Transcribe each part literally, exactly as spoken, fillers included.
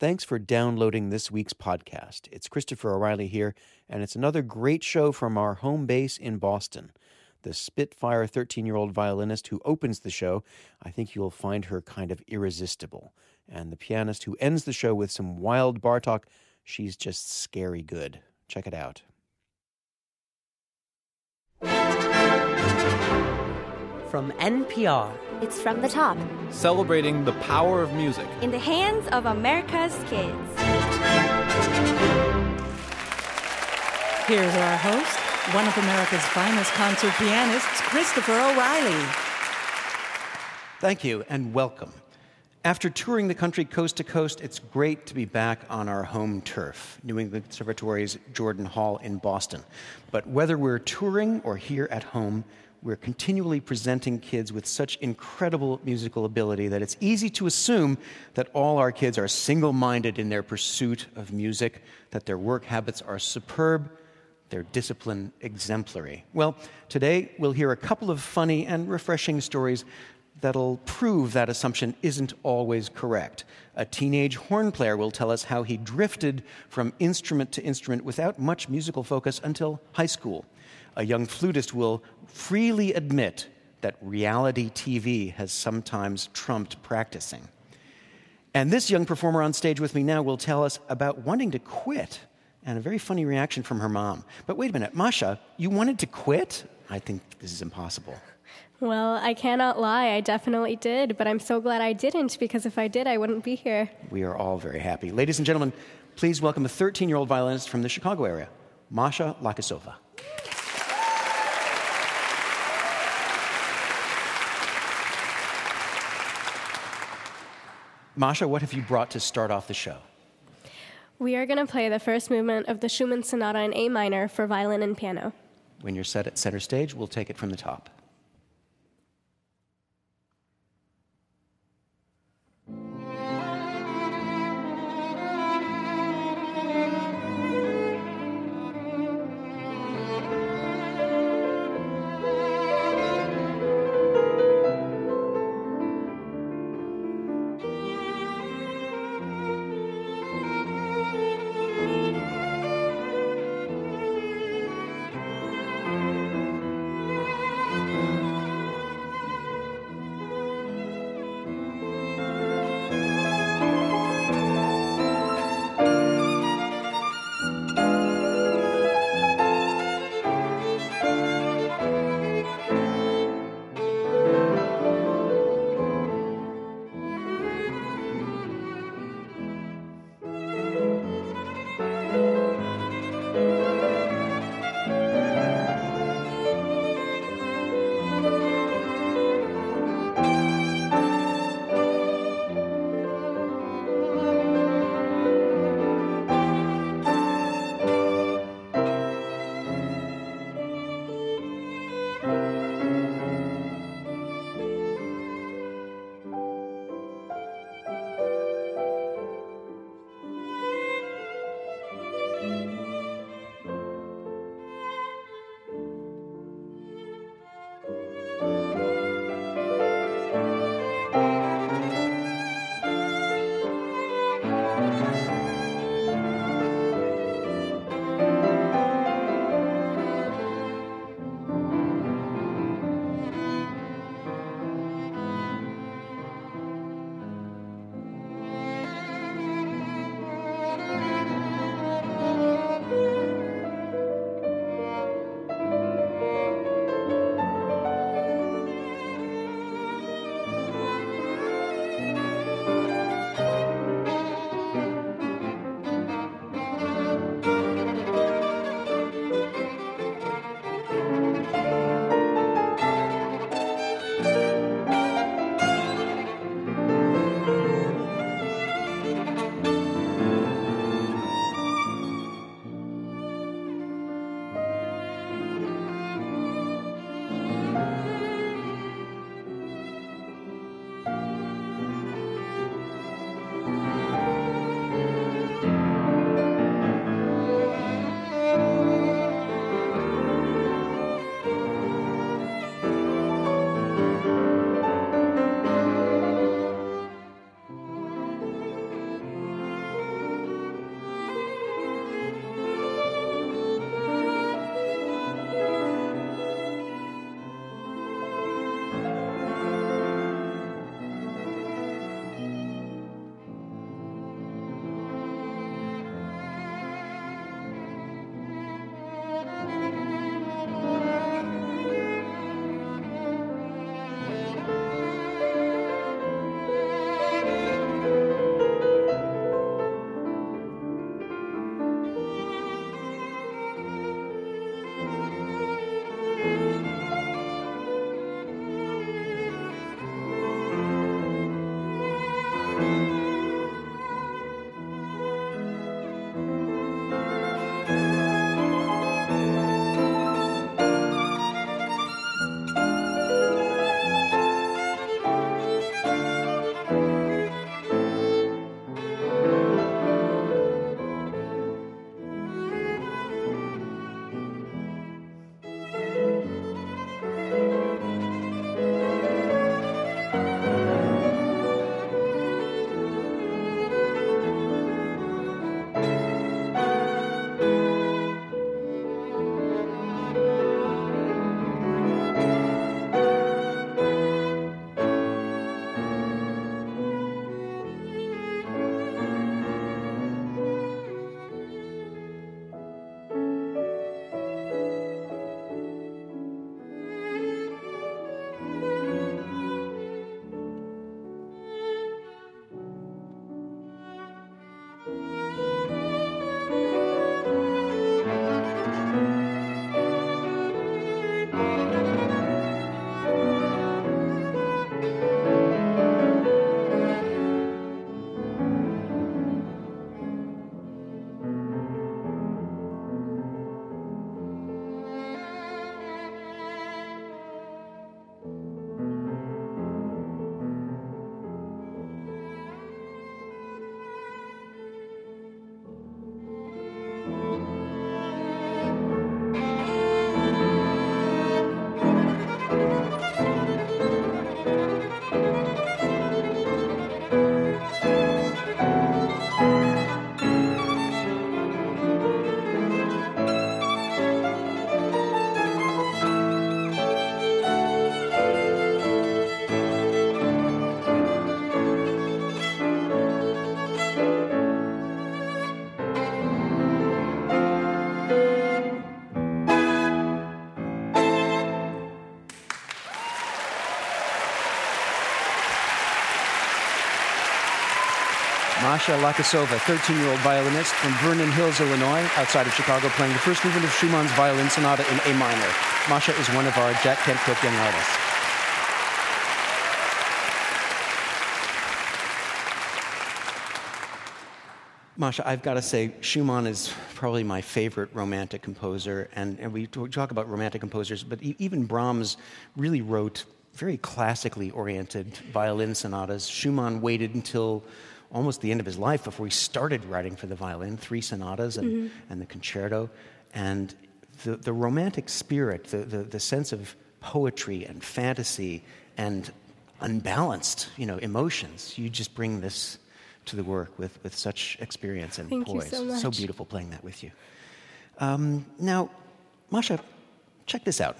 Thanks for downloading this week's podcast. It's Christopher O'Reilly here, and it's another great show from our home base in Boston. The Spitfire thirteen-year-old violinist who opens the show, I think you'll find her kind of irresistible. And the pianist who ends the show with some wild Bartók, she's just scary good. Check it out. From N P R. It's From the Top. Celebrating the power of music. In the hands of America's kids. Here's our host, one of America's finest concert pianists, Christopher O'Reilly. Thank you, and welcome. After touring the country coast to coast, it's great to be back on our home turf, New England Conservatory's Jordan Hall in Boston. But whether we're touring or here at home, we're continually presenting kids with such incredible musical ability that it's easy to assume that all our kids are single-minded in their pursuit of music, that their work habits are superb, their discipline exemplary. Well, today we'll hear a couple of funny and refreshing stories that'll prove that assumption isn't always correct. A teenage horn player will tell us how he drifted from instrument to instrument without much musical focus until high school. A young flutist will freely admit that reality T V has sometimes trumped practicing. And this young performer on stage with me now will tell us about wanting to quit and a very funny reaction from her mom. But wait a minute, Masha, you wanted to quit? I think this is impossible. Well, I cannot lie. I definitely did, but I'm so glad I didn't, because if I did, I wouldn't be here. We are all very happy. Ladies and gentlemen, please welcome a thirteen-year-old violinist from the Chicago area, Masha Lakisova. Masha, what have you brought to start off the show? We are going to play the first movement of the Schumann Sonata in A minor for violin and piano. When you're set at center stage, we'll take it from the top. Masha Lakasova, thirteen-year-old violinist from Vernon Hills, Illinois, outside of Chicago, playing the first movement of Schumann's Violin Sonata in A minor. Masha is one of our Jack Kent Cooke Young Artists. Masha, I've got to say, Schumann is probably my favorite romantic composer, and, and we talk about romantic composers, but e- even Brahms really wrote very classically oriented violin sonatas. Schumann waited until almost the end of his life before he started writing for the violin, three sonatas and, mm-hmm. and the concerto. And the, the romantic spirit, the, the, the sense of poetry and fantasy and unbalanced, you know, emotions, you just bring this to the work with, with such experience and Thank poise. You so much. So beautiful playing that with you. Um, now, Masha, check this out.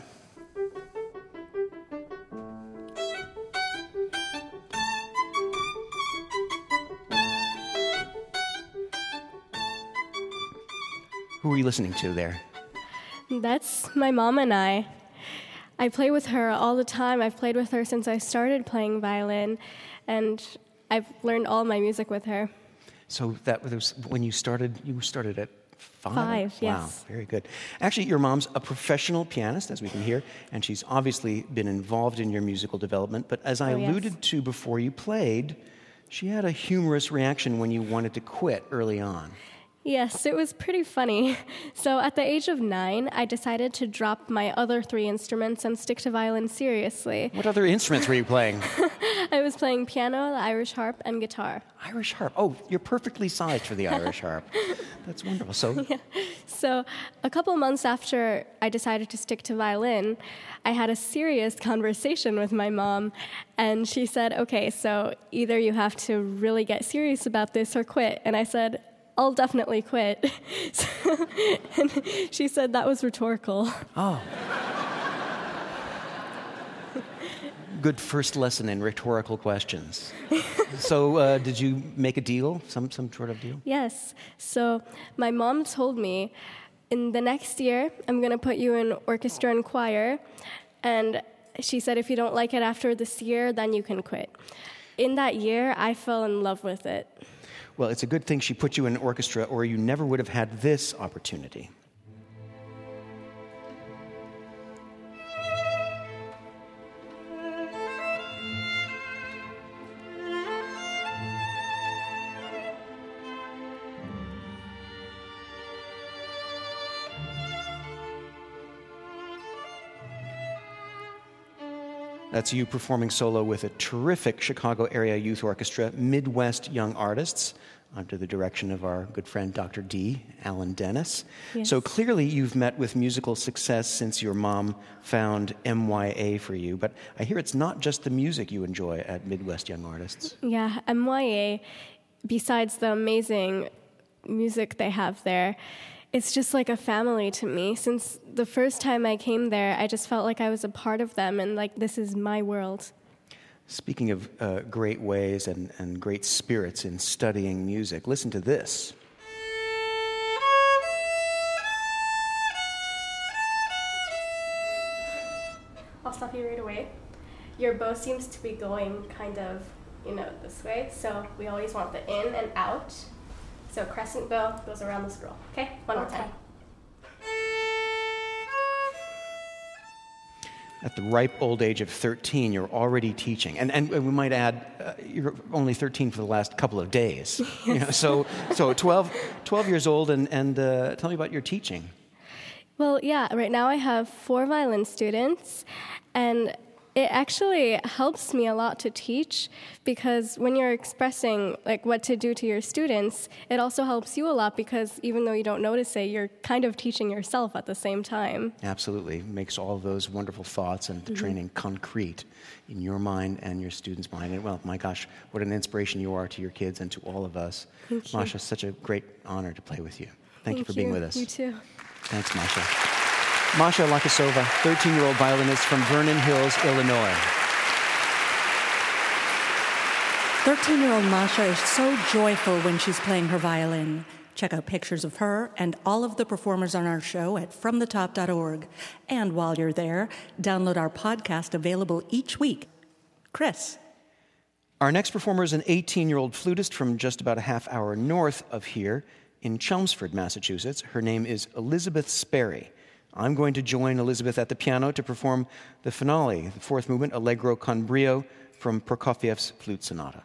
Who are you listening to there? That's my mom and I. I play with her all the time. I've played with her since I started playing violin, and I've learned all my music with her. So that was when you started, you started at five? Five, yes. Wow, very good. Actually, your mom's a professional pianist, as we can hear, and she's obviously been involved in your musical development. But as I oh, alluded yes. to before you played, she had a humorous reaction when you wanted to quit early on. Yes, it was pretty funny. So at the age of nine, I decided to drop my other three instruments and stick to violin seriously. What other instruments were you playing? I was playing piano, the Irish harp, and guitar. Irish harp. Oh, you're perfectly sized for the Irish harp. That's wonderful. So, yeah. So a couple months after I decided to stick to violin, I had a serious conversation with my mom, and she said, okay, so either you have to really get serious about this or quit. And I said, I'll definitely quit. So, and she said that was rhetorical. Oh. Good first lesson in rhetorical questions. So uh, did you make a deal, some, some sort of deal? Yes. So my mom told me, in the next year, I'm going to put you in orchestra and choir. And she said, if you don't like it after this year, then you can quit. In that year, I fell in love with it. Well, it's a good thing she put you in an orchestra, or you never would have had this opportunity. That's you performing solo with a terrific Chicago area youth orchestra, Midwest Young Artists, under the direction of our good friend Doctor D, Alan Dennis. Yes. So clearly you've met with musical success since your mom found M Y A for you, but I hear it's not just the music you enjoy at Midwest Young Artists. Yeah, M Y A, besides the amazing music they have there, it's just like a family to me. Since the first time I came there, I just felt like I was a part of them and like this is my world. Speaking of uh, great ways and, and great spirits in studying music, listen to this. I'll stop you right away. Your bow seems to be going kind of, you know, this way, so we always want the in and out. So crescent bow goes around the scroll. Okay, one more time. At the ripe old age of thirteen, you're already teaching. And, and we might add, uh, you're only thirteen for the last couple of days. Yes. You know, so so twelve, twelve years old, and, and uh, tell me about your teaching. Well, yeah, right now I have four violin students, and it actually helps me a lot to teach because when you're expressing like what to do to your students, it also helps you a lot because even though you don't notice it, you're kind of teaching yourself at the same time. Absolutely. Makes all of those wonderful thoughts and the mm-hmm. training concrete in your mind and your students' mind. And well, my gosh, what an inspiration you are to your kids and to all of us. Thank you. Masha, such a great honor to play with you. Thank, Thank you for you. being with us. You too. Thanks, Masha. Masha Lakasova, thirteen-year-old violinist from Vernon Hills, Illinois. thirteen-year-old Masha is so joyful when she's playing her violin. Check out pictures of her and all of the performers on our show at from the top dot org. And while you're there, download our podcast available each week. Chris. Our next performer is an eighteen-year-old flutist from just about a half hour north of here in Chelmsford, Massachusetts. Her name is Elizabeth Sperry. I'm going to join Elizabeth at the piano to perform the finale, the fourth movement, Allegro con brio, from Prokofiev's Flute Sonata.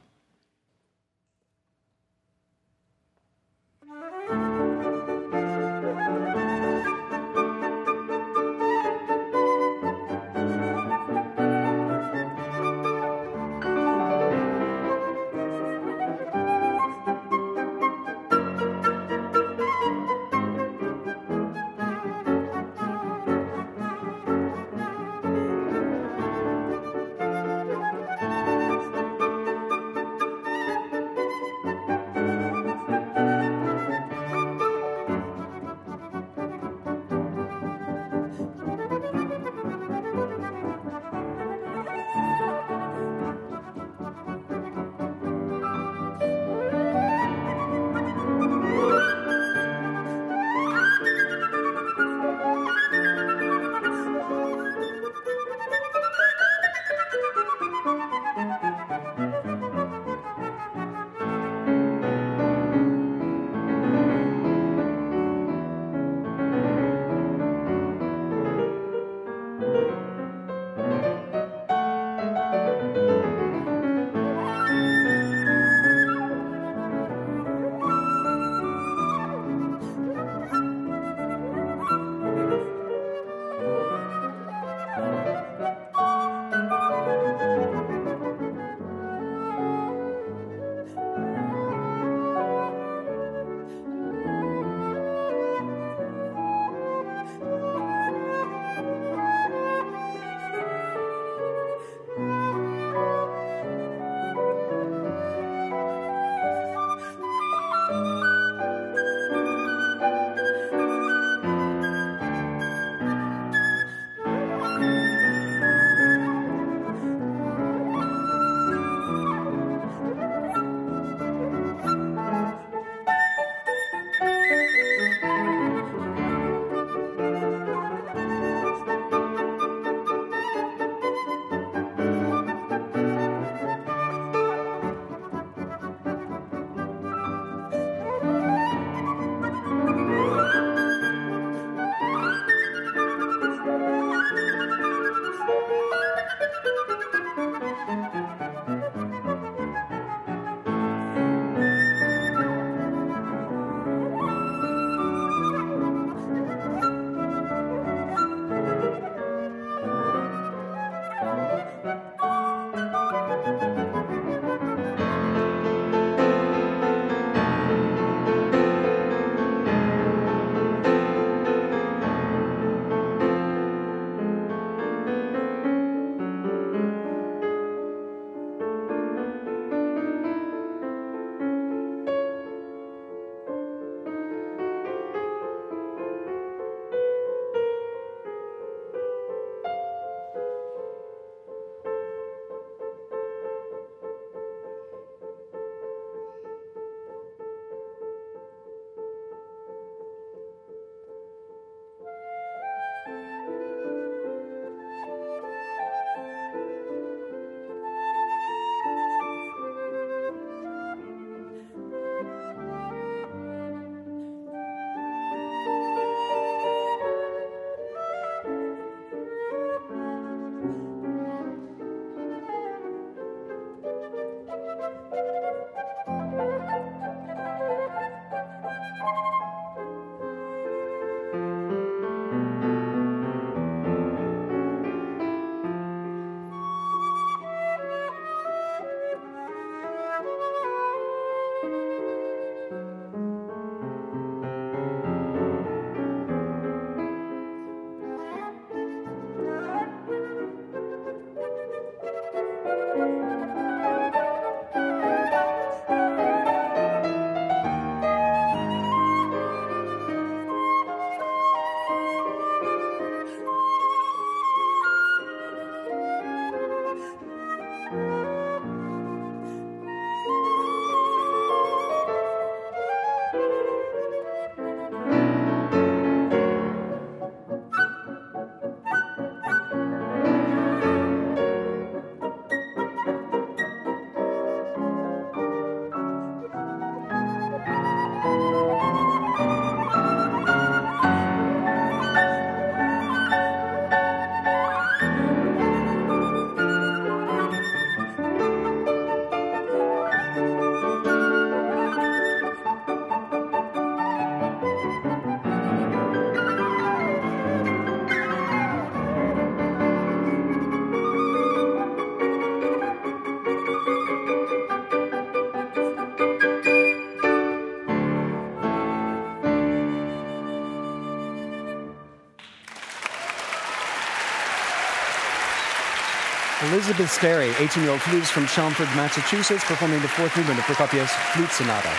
Elizabeth Sperry, eighteen-year-old flutist from Chelmsford, Massachusetts, performing the fourth movement of Prokofiev's Flute Sonata.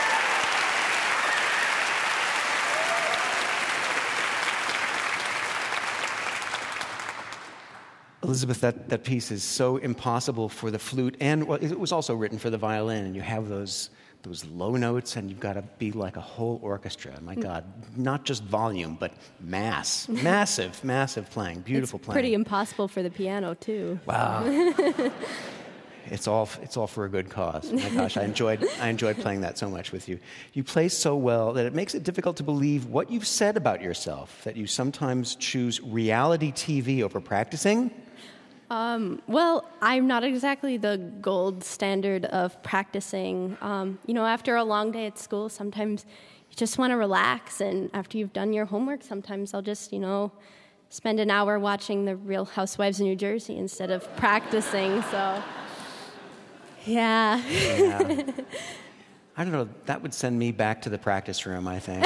Elizabeth, that, that piece is so impossible for the flute, and well, it was also written for the violin, and you have those those low notes, and you've got to be like a whole orchestra. My God, not just volume, but mass. Massive, massive playing, beautiful it's playing. Pretty impossible for the piano, too. Wow. It's all it's all for a good cause. My gosh, I enjoyed I enjoyed playing that so much with you. You play so well that it makes it difficult to believe what you've said about yourself, that you sometimes choose reality T V over practicing. Um, well, I'm not exactly the gold standard of practicing. Um, you know, after a long day at school, sometimes you just want to relax, and after you've done your homework, sometimes I'll just, you know, spend an hour watching The Real Housewives of New Jersey instead of practicing, so, yeah. Yeah. I don't know, that would send me back to the practice room, I think.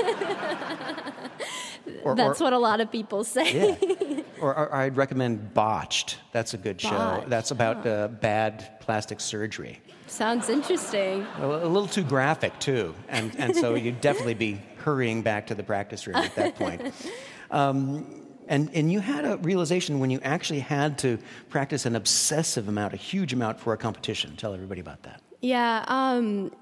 Or, That's or, what a lot of people say. Yeah. Or, or I'd recommend Botched. That's a good show. Botched. That's about uh, bad plastic surgery. Sounds interesting. A, a little too graphic, too. And, and so you'd definitely be hurrying back to the practice room at that point. Um, and, and you had a realization when you actually had to practice an obsessive amount, a huge amount for a competition. Tell everybody about that. Yeah, um,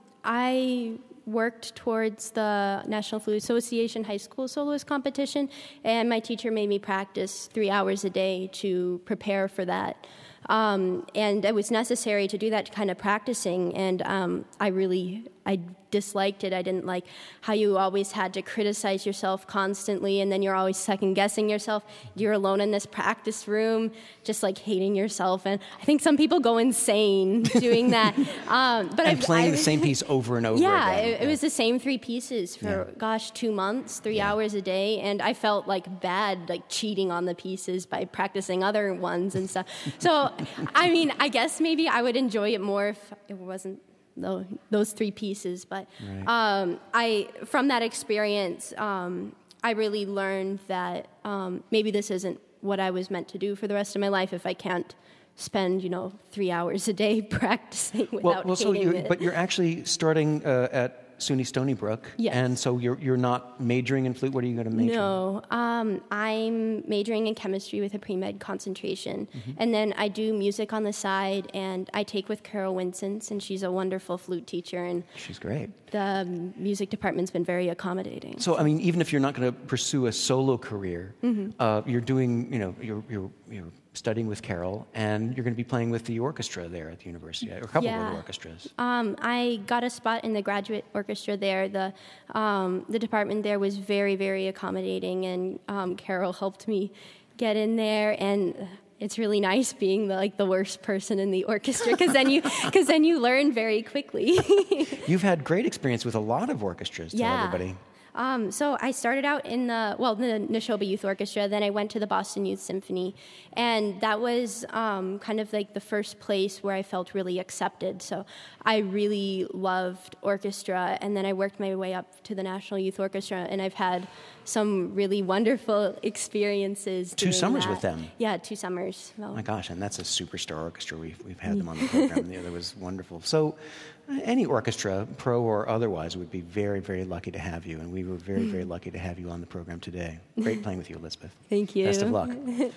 I worked towards the National Flute Association High School Soloist Competition, and my teacher made me practice three hours a day to prepare for that. Um, and it was necessary to do that kind of practicing, and um, I really, I disliked it. I didn't like how you always had to criticize yourself constantly, and then you're always second-guessing yourself. You're alone in this practice room, just like hating yourself, and I think some people go insane doing that. Um, but and I, playing I, the same piece over and over yeah, again. It, it yeah, was the same three pieces for, yeah. gosh, two months, three yeah. hours a day, and I felt like bad, like cheating on the pieces by practicing other ones and stuff. So, I mean, I guess maybe I would enjoy it more if it wasn't those, those three pieces. But right. um, I, from that experience, um, I really learned that um, maybe this isn't what I was meant to do for the rest of my life if I can't spend, you know, three hours a day practicing without well, well, so hating you're, it. But you're actually starting uh, at SUNY Stony Brook, yes. and so you're you're not majoring in flute. What are you going to major in? No, um, I'm majoring in chemistry with a pre-med concentration, mm-hmm. and then I do music on the side, and I take with Carol Winsence, and she's a wonderful flute teacher, and she's great. The um, music department's been very accommodating. So, I mean, even if you're not going to pursue a solo career, mm-hmm. uh, you're doing, you know, you're you're you're studying with Carol, and you're going to be playing with the orchestra there at the university, or a couple yeah. of the orchestras. Um, I got a spot in the graduate orchestra there. The um, the department there was very, very accommodating, and um, Carol helped me get in there, and it's really nice being the, like the worst person in the orchestra, because then you because then you learn very quickly. You've had great experience with a lot of orchestras. Tell yeah. everybody. Um, so I started out in the, well, the Neshoba Youth Orchestra, then I went to the Boston Youth Symphony, and that was um, kind of like the first place where I felt really accepted. So I really loved orchestra, and then I worked my way up to the National Youth Orchestra, and I've had some really wonderful experiences. Two summers that. with them. Yeah, two summers. Oh my gosh, and that's a superstar orchestra. We've, we've had them on the program. The other was wonderful. So any orchestra, pro or otherwise, would be very, very lucky to have you, and we were very, very lucky to have you on the program today. Great playing with you, Elizabeth. Thank you. Best of luck.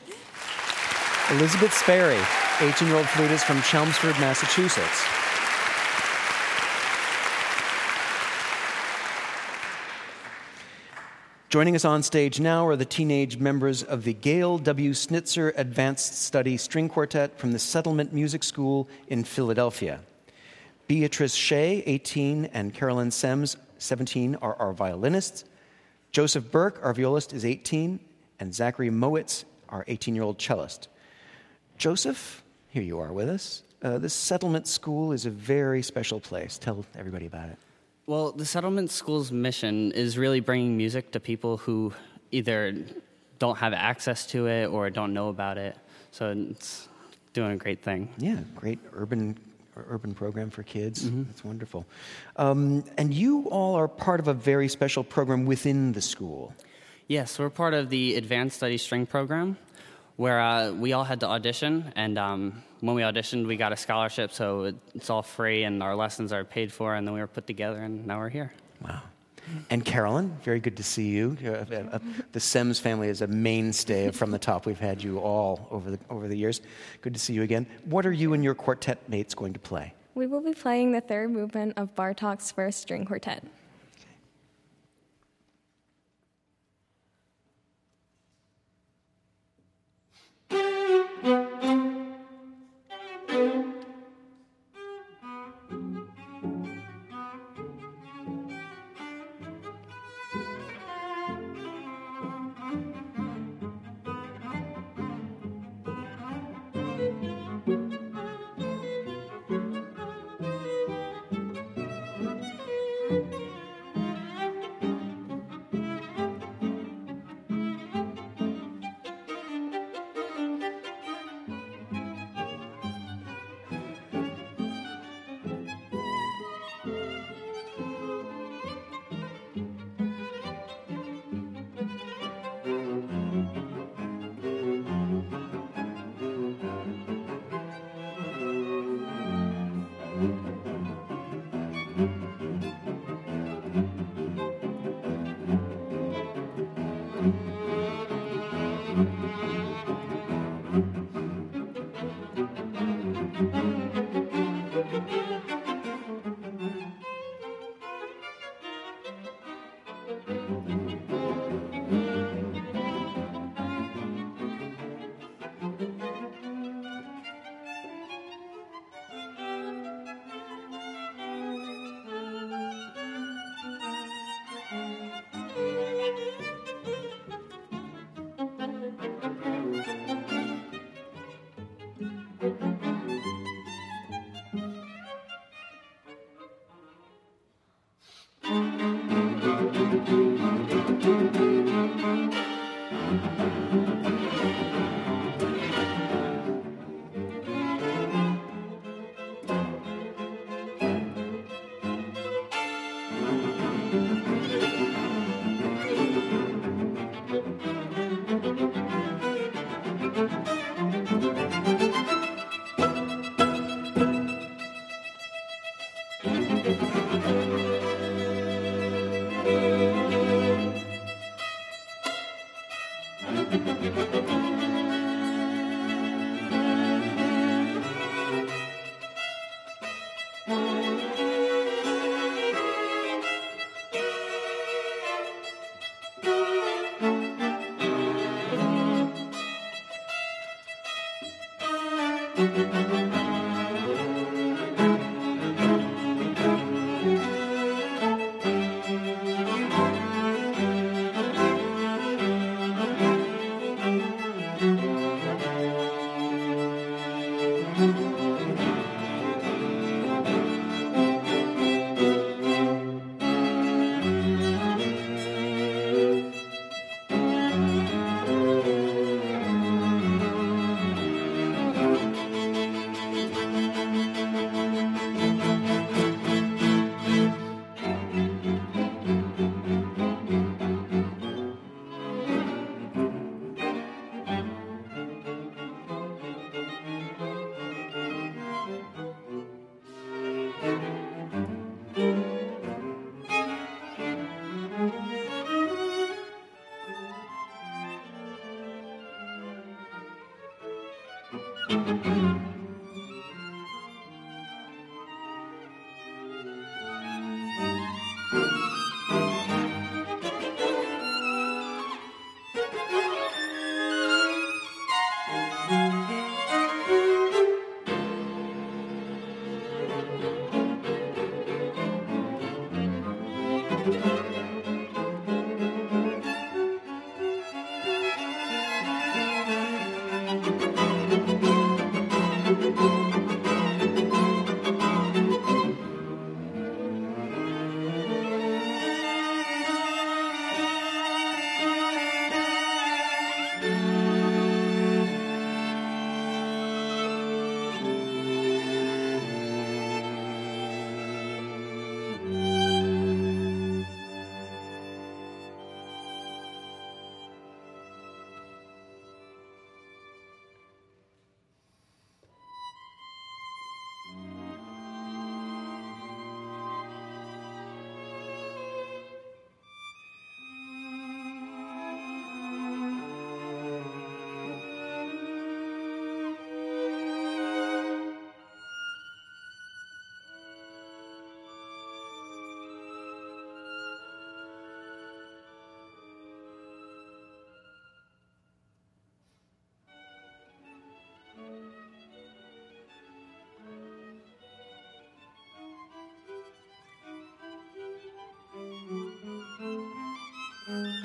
Elizabeth Sperry, eighteen-year-old flutist from Chelmsford, Massachusetts. Joining us on stage now are the teenage members of the Gail W. Snitzer Advanced Study String Quartet from the Settlement Music School in Philadelphia. Beatrice Shea, eighteen, and Carolyn Sems, seventeen, are our violinists. Joseph Burke, our violist, is eighteen, and Zachary Mowitz, our eighteen-year-old cellist. Joseph, here you are with us. Uh, this Settlement School is a very special place. Tell everybody about it. Well, the Settlement School's mission is really bringing music to people who either don't have access to it or don't know about it. So it's doing a great thing. Yeah, great urban urban program for kids. Mm-hmm. That's wonderful. Um, and you all are part of a very special program within the school. Yes, we're part of the Advanced Study String Program, where uh, we all had to audition, and um, when we auditioned, we got a scholarship, so it, it's all free, and our lessons are paid for, and then we were put together, and now we're here. Wow. And Carolyn, very good to see you. Uh, uh, the Semmes family is a mainstay of From the Top. We've had you all over the over the years. Good to see you again. What are you and your quartet mates going to play? We will be playing the third movement of Bartók's First String Quartet.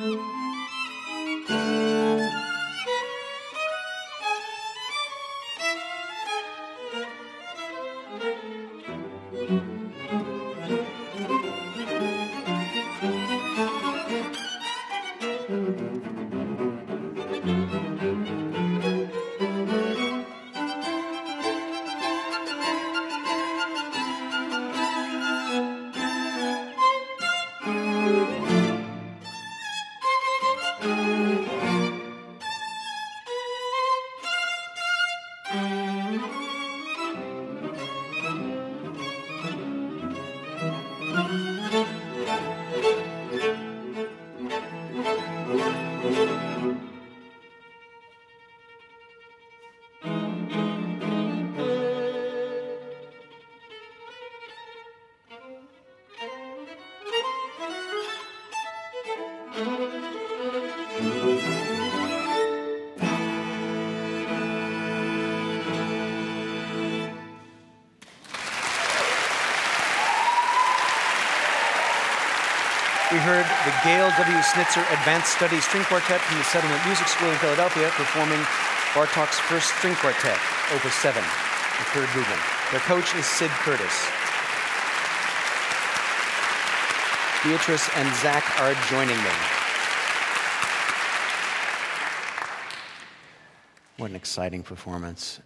We heard the Gail W. Snitzer Advanced Studies String Quartet from the Settlement Music School in Philadelphia performing Bartok's First String Quartet, Opus seven, the third movement. Their coach is Sid Curtis. Beatrice and Zach are joining me. What an exciting performance.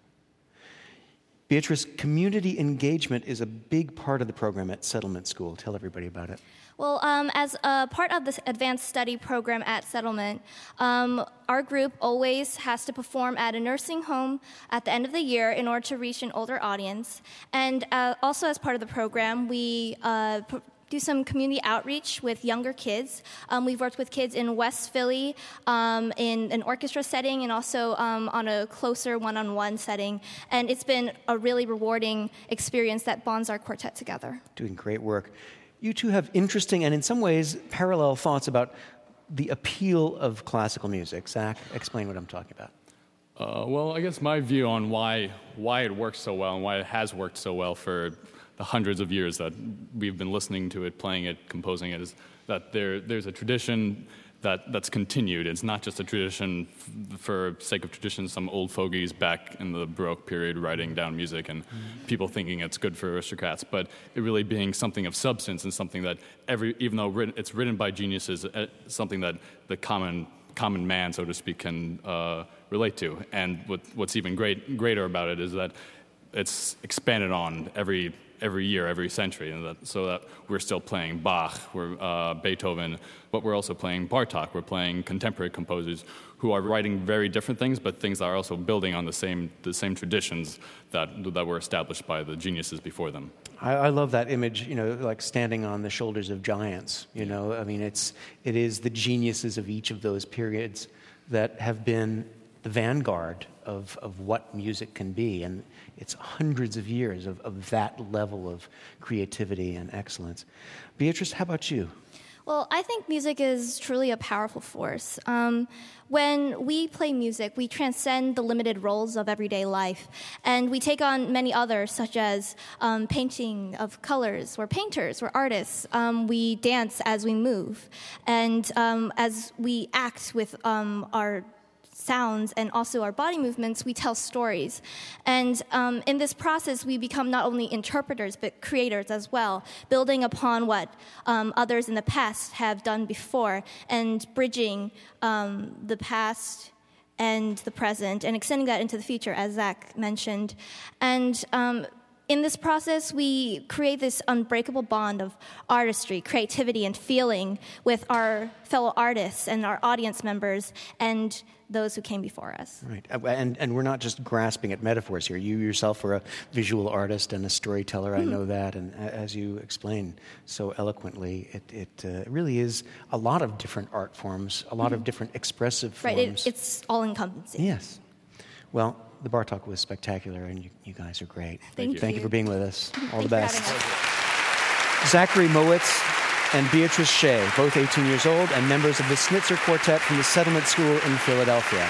Beatrice, community engagement is a big part of the program at Settlement School. Tell everybody about it. Well, um, as a part of this advanced study program at Settlement, um, our group always has to perform at a nursing home at the end of the year in order to reach an older audience. And uh, also as part of the program, we uh, pr- do some community outreach with younger kids. Um, we've worked with kids in West Philly um, in an orchestra setting and also um, on a closer one-on-one setting. And it's been a really rewarding experience that bonds our quartet together. Doing great work. You two have interesting and in some ways parallel thoughts about the appeal of classical music. Zach, explain what I'm talking about. Uh, well, I guess my view on why why it works so well and why it has worked so well for the hundreds of years that we've been listening to it, playing it, composing it, is that there there's a tradition that, that's continued. It's not just a tradition f- for sake of tradition, some old fogies back in the Baroque period writing down music and mm-hmm. people thinking it's good for aristocrats, but it really being something of substance and something that every, even though written, it's written by geniuses, uh, something that the common common man, so to speak, can uh, relate to. And what, what's even great greater about it is that it's expanded on every every year, every century, and that, so that we're still playing Bach, we're uh, Beethoven, but we're also playing Bartok. We're playing contemporary composers who are writing very different things, but things that are also building on the same the same traditions that that were established by the geniuses before them. I, I love that image, you know, like standing on the shoulders of giants. You know, I mean, it's it is the geniuses of each of those periods that have been the vanguard of, of what music can be, and it's hundreds of years of, of that level of creativity and excellence. Beatrice, how about you? Well, I think music is truly a powerful force. Um, when we play music, we transcend the limited roles of everyday life, and we take on many others, such as um, painting of colors. We're painters, we're artists. Um, we dance as we move, and um, as we act with um, our sounds and also our body movements, we tell stories. And um, in this process, we become not only interpreters, but creators as well, building upon what um, others in the past have done before and bridging um, the past and the present and extending that into the future, as Zach mentioned. And um, in this process, we create this unbreakable bond of artistry, creativity, and feeling with our fellow artists and our audience members and those who came before us. Right, and and we're not just grasping at metaphors here. You yourself are a visual artist and a storyteller, mm-hmm. I know that, and as you explained so eloquently, it, it uh, really is a lot of different art forms, a lot mm-hmm. of different expressive forms. Right, it, it's all-encompassing. Yes. Well, the Bartok was spectacular, and you, you guys are great. Thank you. Thank you for being with us. All Thanks the best. for having us. Zachary Mowitz and Beatrice Shea, both eighteen years old and members of the Snitzer Quartet from the Settlement School in Philadelphia.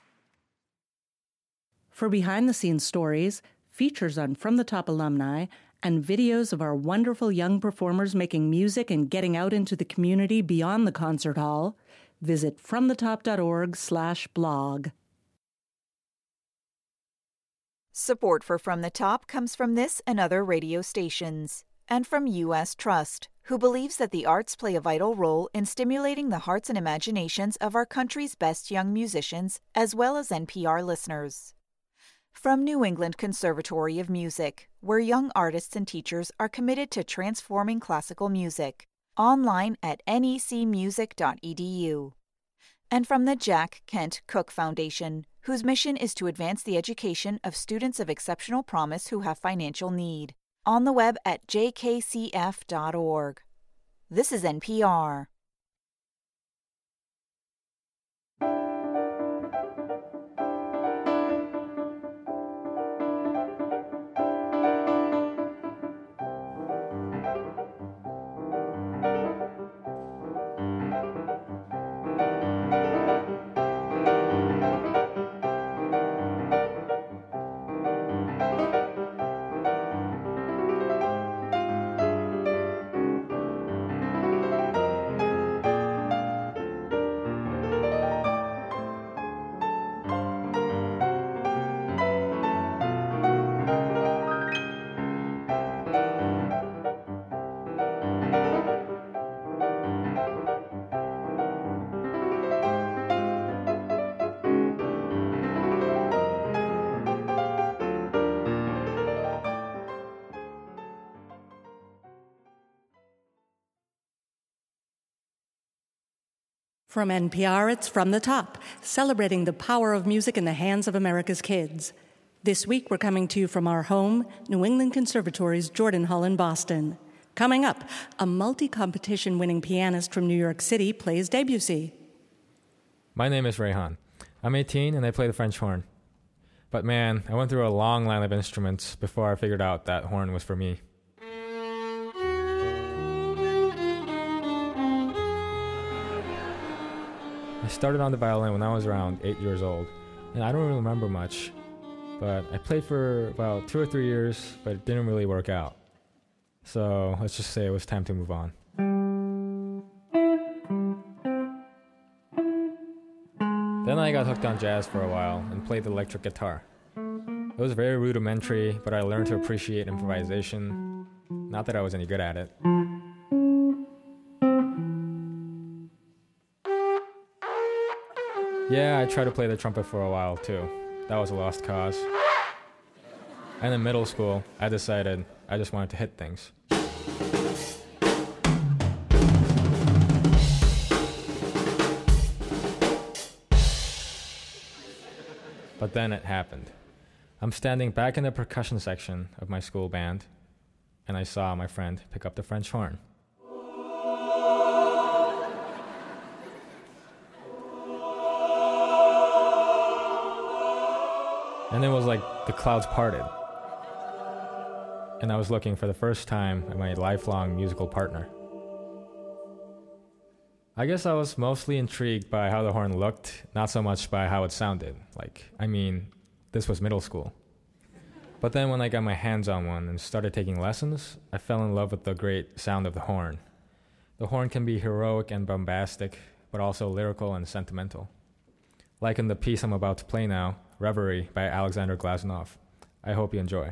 For behind-the-scenes stories, features on From the Top alumni, and videos of our wonderful young performers making music and getting out into the community beyond the concert hall, visit fromthetop.org slash blog. Support for From the Top comes from this and other radio stations, and from U S Trust, who believes that the arts play a vital role in stimulating the hearts and imaginations of our country's best young musicians, as well as N P R listeners. From New England Conservatory of Music, where young artists and teachers are committed to transforming classical music, online at n e c music dot e d u. And from the Jack Kent Cooke Foundation, whose mission is to advance the education of students of exceptional promise who have financial need, on the web at j k c f dot org. This is N P R. From N P R, it's From the Top, celebrating the power of music in the hands of America's kids. This week, we're coming to you from our home, New England Conservatory's Jordan Hall in Boston. Coming up, a multi-competition winning pianist from New York City plays Debussy. My name is Rayhan. I'm eighteen and I play the French horn. But man, I went through a long line of instruments before I figured out that horn was for me. I started on the violin when I was around eight years old, and I don't really remember much, but I played for about two or three years, but it didn't really work out. So let's just say it was time to move on. Then I got hooked on jazz for a while and played the electric guitar. It was very rudimentary, but I learned to appreciate improvisation. Not that I was any good at it. Yeah, I tried to play the trumpet for a while too. That was a lost cause. And in middle school, I decided I just wanted to hit things. But then it happened. I'm standing back in the percussion section of my school band, and I saw my friend pick up the French horn. And it was like the clouds parted. And I was looking for the first time at my lifelong musical partner. I guess I was mostly intrigued by how the horn looked, not so much by how it sounded. Like, I mean, this was middle school. But then when I got my hands on one and started taking lessons, I fell in love with the great sound of the horn. The horn can be heroic and bombastic, but also lyrical and sentimental. Like in the piece I'm about to play now, Reverie by Alexander Glazunov. I hope you enjoy.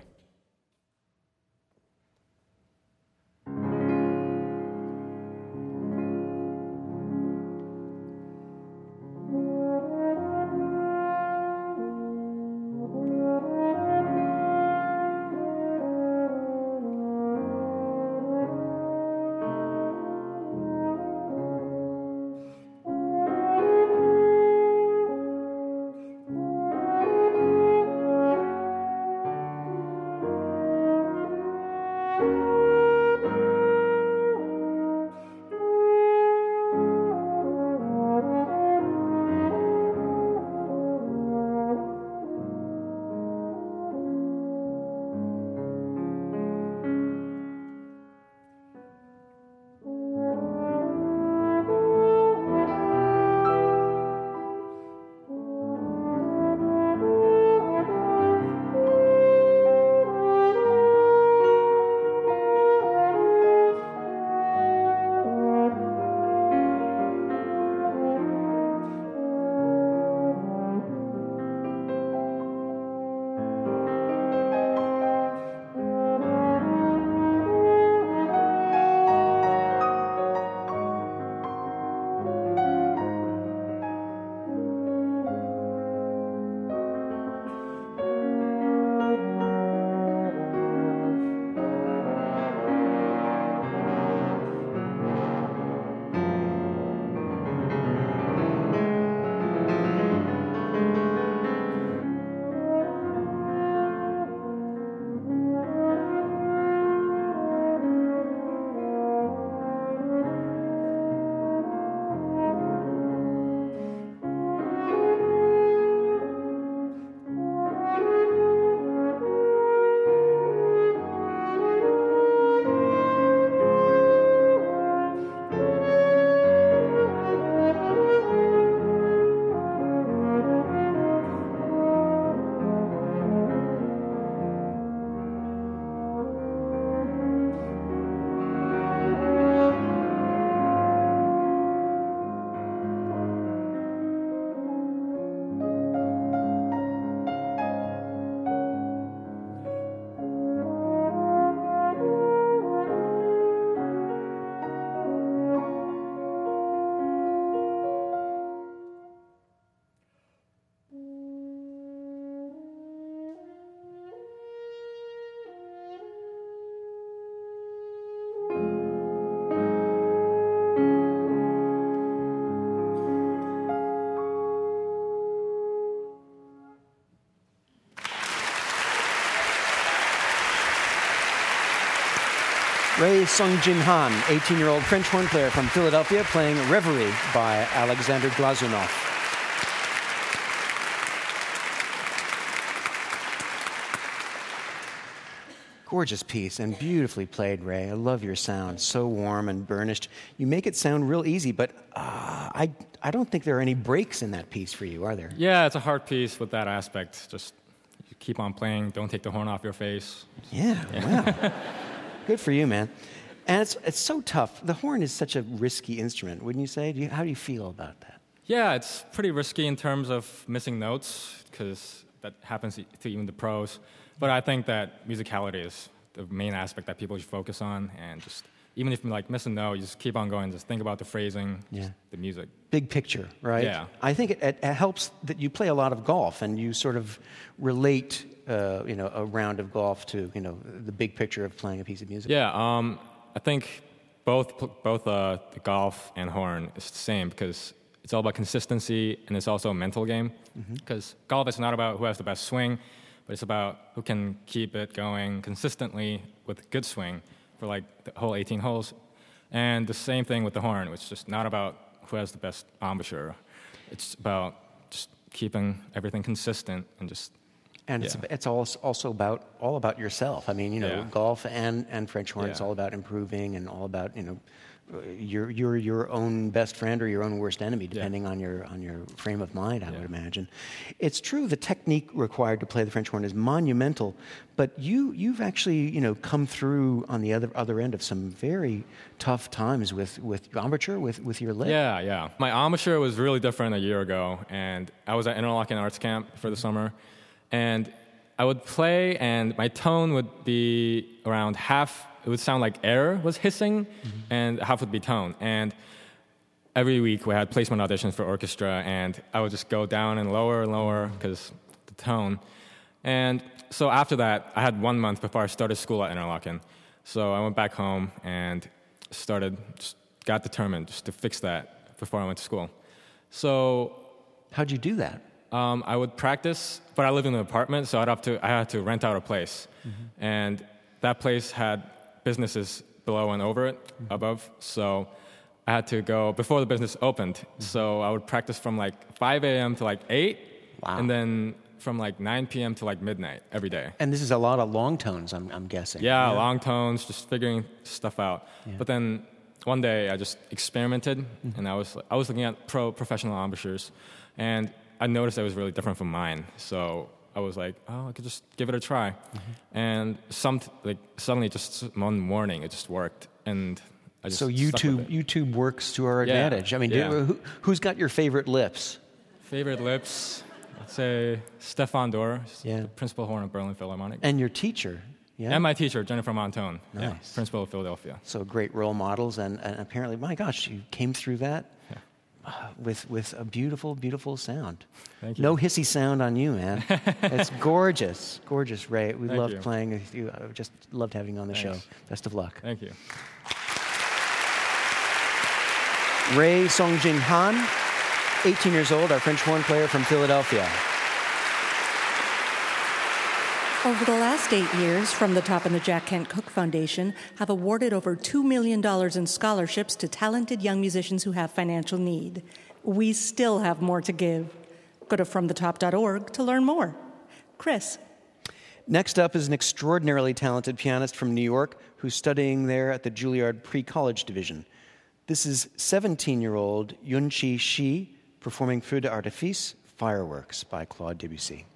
Ray Sung-Jin Han, eighteen-year-old French horn player from Philadelphia, playing Reverie by Alexander Glazunov. Gorgeous piece and beautifully played, Ray. I love your sound. So warm and burnished. You make it sound real easy, but uh, I, I don't think there are any breaks in that piece for you, are there? Yeah, it's a hard piece with that aspect. Just you keep on playing. Don't take the horn off your face. Yeah, yeah. Wow. Good for you, man. And it's it's so tough. The horn is such a risky instrument, wouldn't you say? Do you, how do you feel about that? Yeah, it's pretty risky in terms of missing notes, because that happens to even the pros. But I think that musicality is the main aspect that people should focus on, and just even if you like miss a note, you just keep on going. Just think about the phrasing, yeah. the music. Big picture, right? Yeah. I think it, it, it helps that you play a lot of golf, and you sort of relate, uh, you know, a round of golf to, you know, the big picture of playing a piece of music. Yeah, um, I think both both uh, the golf and horn is the same, because it's all about consistency, and it's also a mental game. Because mm-hmm. golf is not about who has the best swing, but it's about who can keep it going consistently with good swing for like the whole eighteen holes. And the same thing with the horn. It's just not about who has the best embouchure. It's about just keeping everything consistent and just. And yeah. it's it's all, also about all about yourself. I mean, you know, yeah. golf and, and French horn. Yeah. It's all about improving and all about, you know, you're you're your own best friend or your own worst enemy, depending yeah. on your on your frame of mind. I yeah. would imagine. It's true. The technique required to play the French horn is monumental, but you you've actually you know come through on the other other end of some very tough times with with embouchure, with with your lip. Yeah, yeah. My embouchure was really different a year ago, and I was at Interlochen Arts Camp for the summer, and I would play, and my tone would be around half. It would sound like air was hissing, mm-hmm. and half would be tone. And every week we had placement auditions for orchestra, and I would just go down and lower and lower because the tone. And so after that, I had one month before I started school at Interlochen. So I went back home and started, just got determined just to fix that before I went to school. So how'd you do that? Um, I would practice, but I lived in an apartment, so I'd have to I had to rent out a place, mm-hmm. and that place had businesses below and over it, mm-hmm. above. So I had to go before the business opened. Mm-hmm. So I would practice from like five a.m. to like eight, wow. and then from like nine p.m. to like midnight every day. And this is a lot of long tones, I'm, I'm guessing. Yeah, yeah, long tones, just figuring stuff out. Yeah. But then one day I just experimented, mm-hmm. and I was I was looking at pro professional embouchures, and I noticed it was really different from mine. So I was like, oh, I could just give it a try. Mm-hmm. And some like suddenly, just one morning, it just worked. And I just so YouTube YouTube works to our advantage. Yeah. I mean, yeah. do, who, who's got your favorite lips? Favorite lips? I'd say Stefan Dorr, yeah. the principal horn of Berlin Philharmonic. And your teacher. Yeah. And my teacher, Jennifer Montone. Nice. Yeah, principal of Philadelphia. So great role models. And, and apparently, my gosh, you came through that. Yeah. Uh, with with a beautiful, beautiful sound. Thank you. No hissy sound on you, man. It's gorgeous, gorgeous, Ray. We Thank love you. playing with you. I just loved having you on the Thanks. show. Best of luck. Thank you. Ray Sung-Jin Han, eighteen years old, our French horn player from Philadelphia. Over the last eight years, From the Top and the Jack Kent Cooke Foundation have awarded over two million dollars in scholarships to talented young musicians who have financial need. We still have more to give. Go to from the top dot org to learn more. Chris. Next up is an extraordinarily talented pianist from New York who's studying there at the Juilliard Pre-College Division. This is seventeen-year-old Yunqi Shi performing Feu d'Artifice, Fireworks by Claude Debussy.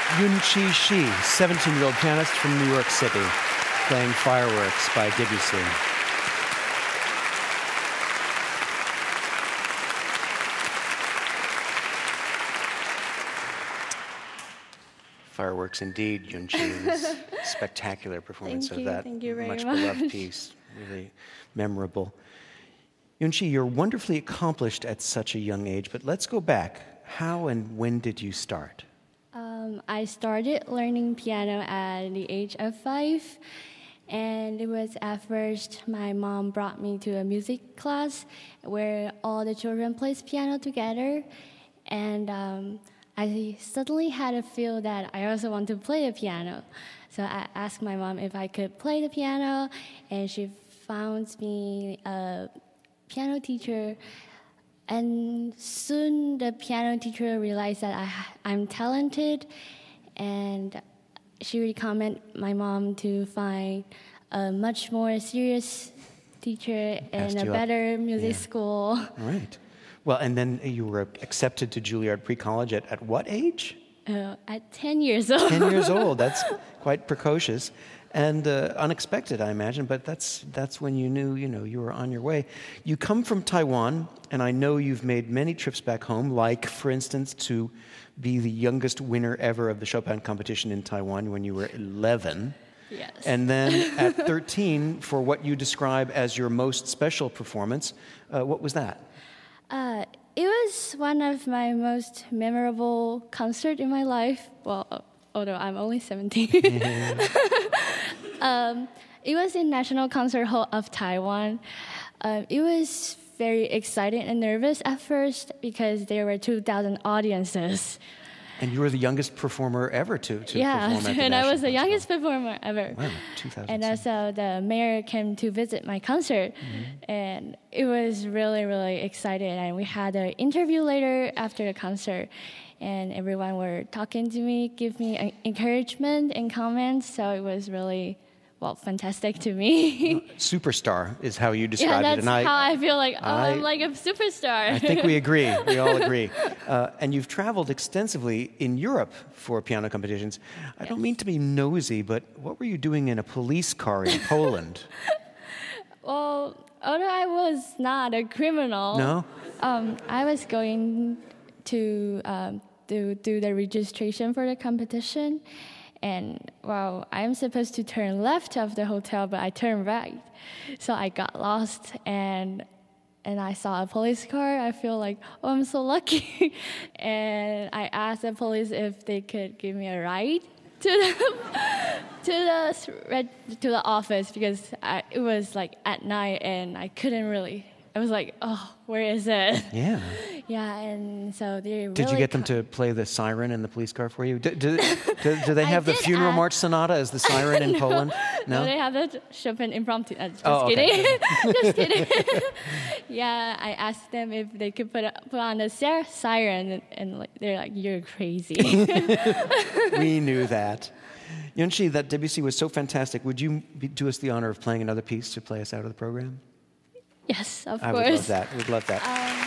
Yunqi Shi, seventeen-year-old pianist from New York City, playing Fireworks by Debussy. Fireworks indeed, Yunqi's spectacular performance Thank of you, that thank you very much much. beloved piece. Really memorable. Yunqi, you're wonderfully accomplished at such a young age, but let's go back. How and when did you start? Um, I started learning piano at the age of five, and it was at first my mom brought me to a music class where all the children plays piano together, and um, I suddenly had a feel that I also want to play the piano. So I asked my mom if I could play the piano, and she found me a piano teacher. And soon the piano teacher realized that I, I'm talented, and she recommended my mom to find a much more serious teacher and a better up. music yeah. school. Right. Well, and then you were accepted to Juilliard Pre-College at, at what age? Uh, at ten years old. ten years old. That's quite precocious and uh, unexpected, I imagine, but that's that's when you knew, you know, you were on your way. You come from Taiwan, and I know you've made many trips back home, like, for instance, to be the youngest winner ever of the Chopin competition in Taiwan when you were eleven. Yes. And then at thirteen, for what you describe as your most special performance, uh, what was that? Uh, it was one of my most memorable concerts in my life. Well, although I'm only seventeen. um, it was in National Concert Hall of Taiwan. Uh, it was very exciting and nervous at first because there were two thousand audiences. And you were the youngest performer ever to, to yeah, perform at the and I was the National youngest performer ever. Wow, two thousand. And also the mayor came to visit my concert, mm-hmm. and it was really, really exciting. And we had an interview later after the concert, and everyone were talking to me, give me encouragement and comments. So it was really, well, fantastic to me. Superstar is how you describe yeah, it. that's and I, how I feel like, oh, I, I'm like a superstar. I think we agree. We all agree. Uh, and you've traveled extensively in Europe for piano competitions. I yes. don't mean to be nosy, but what were you doing in a police car in Poland? Well, although I was not a criminal, no? um, I was going to um, do, do the registration for the competition. And, well, I'm supposed to turn left of the hotel, but I turned right. So I got lost, and and I saw a police car. I feel like, oh, I'm so lucky. And I asked the police if they could give me a ride to the to the to the office because I, it was like at night, and I couldn't really. I was like, oh, where is it? Yeah. Yeah, and so they really... Did you get them to play the siren in the police car for you? Do, do, do, do they have the funeral ask... march sonata as the siren in no, Poland? No? No, they have the Chopin impromptu. Uh, just oh, okay. kidding. Just kidding. Yeah, I asked them if they could put, put on the siren, and, and like, they're like, you're crazy. We knew that. Yunqi, that Debussy was so fantastic. Would you be, do us the honor of playing another piece to play us out of the program? Yes, of I course. I would love that. We'd love that. Um,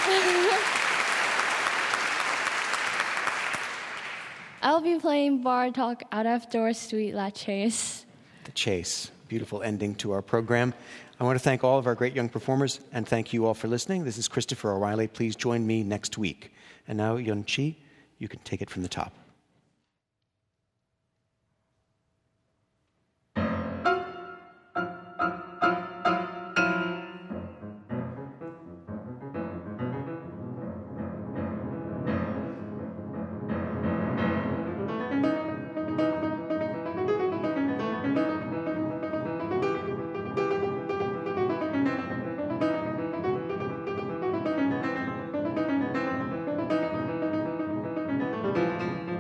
I'll be playing Bartók Out of Door Suite La Chase. The Chase. Beautiful ending to our program. I want to thank all of our great young performers and thank you all for listening. This is Christopher O'Reilly. Please join me next week. And now, Yunqi, you can take it from the top. Thank you.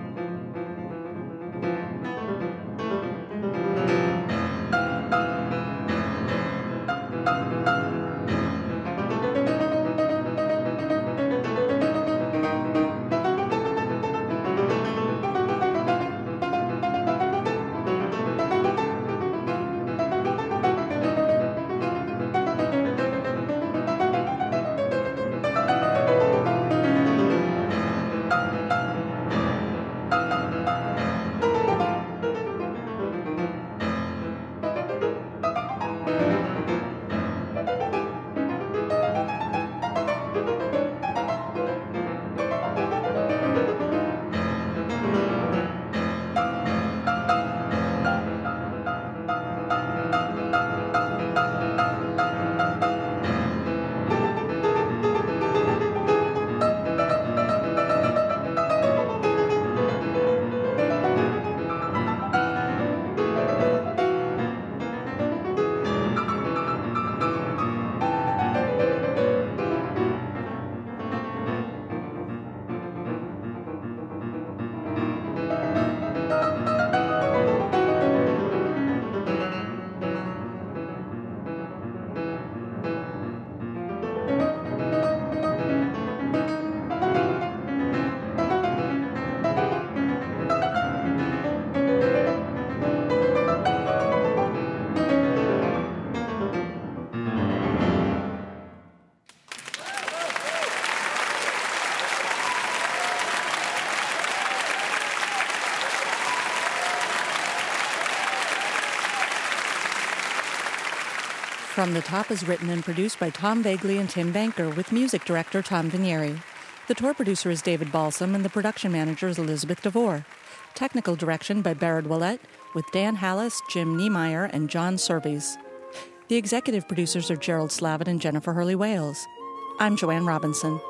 From the Top is written and produced by Tom Vagley and Tim Banker, with music director Tom Vinieri. The tour producer is David Balsam, and the production manager is Elizabeth DeVore. Technical direction by Barrett Willett, with Dan Hallis, Jim Niemeyer, and John Serves. The executive producers are Gerald Slavitt and Jennifer Hurley-Wales. I'm Joanne Robinson.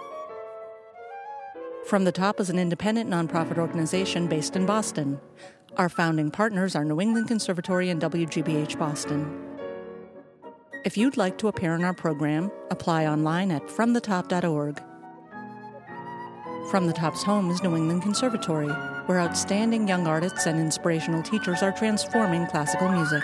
From the Top is an independent nonprofit organization based in Boston. Our founding partners are New England Conservatory and W G B H Boston. If you'd like to appear in our program, apply online at from the top dot org. From the Top's home is New England Conservatory, where outstanding young artists and inspirational teachers are transforming classical music.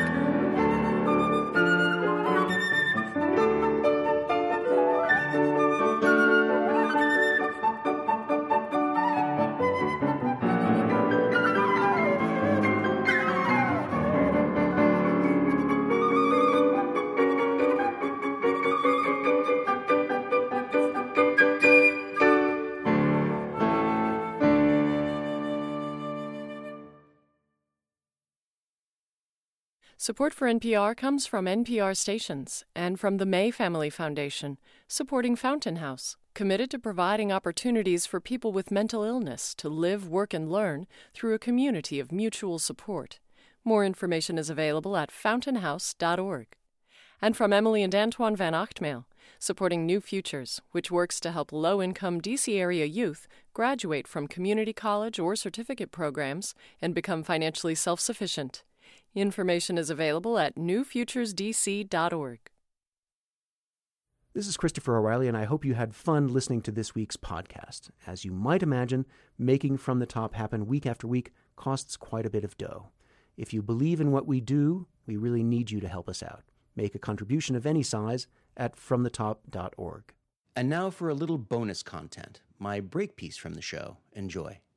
Support for N P R comes from N P R stations and from the May Family Foundation, supporting Fountain House, committed to providing opportunities for people with mental illness to live, work, and learn through a community of mutual support. More information is available at fountain house dot org. And from Emily and Antoine Van Ochtmael, supporting New Futures, which works to help low-income D C area youth graduate from community college or certificate programs and become financially self-sufficient. Information is available at new futures d c dot org. This is Christopher O'Reilly, and I hope you had fun listening to this week's podcast. As you might imagine, making From the Top happen week after week costs quite a bit of dough. If you believe in what we do, we really need you to help us out. Make a contribution of any size at from the top dot org. And now for a little bonus content, my break piece from the show. Enjoy.